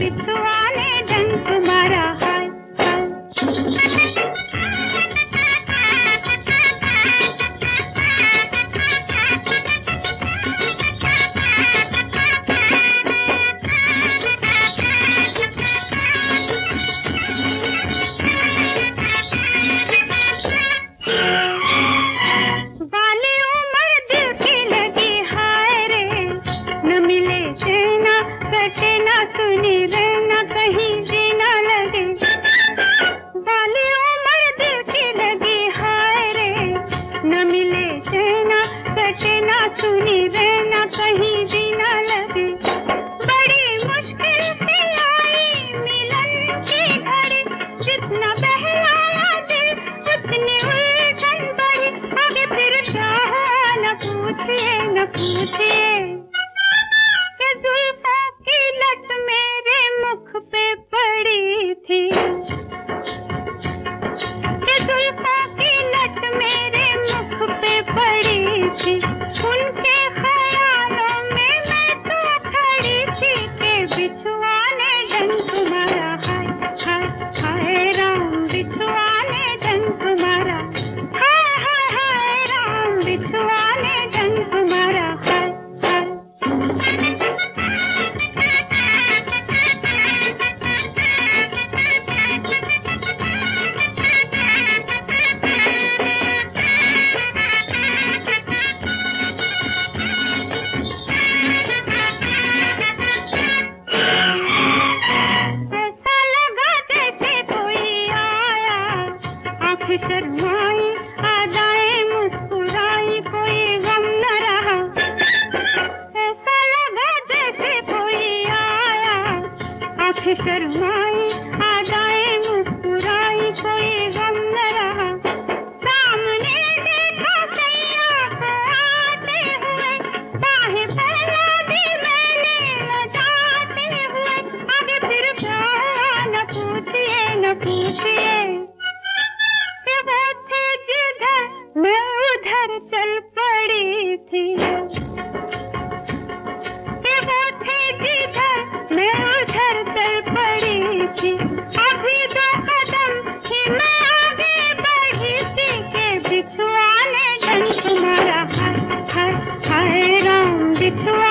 बिछुआ ने डंक मारा हाय हाय। वाली उम्र दिल की लगी हाय रे, न मिले चैना कटे ना सुनी रहना कहीं जीना लगे। वाली उम्र दिल की लगी हाय रे, न मिले चैना कटे ना सुनी रहना कहीं जीना लगे। बड़ी मुश्किल से आई मिलन की घड़ी, जितना बहलाया दिल उतनी उलझन बढ़ी। आगे फिर क्या हुआ न पूछिए न पूछिए, कि जुल्फों की लट मेरे मुख पे पड़ी थी, कि जुल्फों की लट मेरे मुख पे पड़ी थी। उनके ख्यालों में मैं तो खड़ी थी, कि बिछुआ ने डंक मारा हाय हाय हाय राम, बिछुआ ने डंक मारा हाय हाय हाय राम, बिछुआ ने डंक मारा हाय हाय। ऐसा लगा जैसे कोई आया, आंखें शर्माई अदाएं मुस्कुराई, कोई गम न रहा। ऐसा लगा जैसे कोई आया, आंखें शर्माई अदाएं मुस्कुराई, कोई गम न रहा। सामने देखा सैया को आते हुए, बाहें फैला दी मैंने लजाते हुए। आगे फिर क्या हुआ न पूछिए न पूछिए, कि वो थे जिधर मैं उधर चल पड़ी थी, कि वो थे जिधर मैं उधर चल पड़ी थी। अभी 2 कदम ही मैं आगे बढ़ी थी, कि बिछुआ ने डंक मारा हाय हाय हाय राम, बिछुआ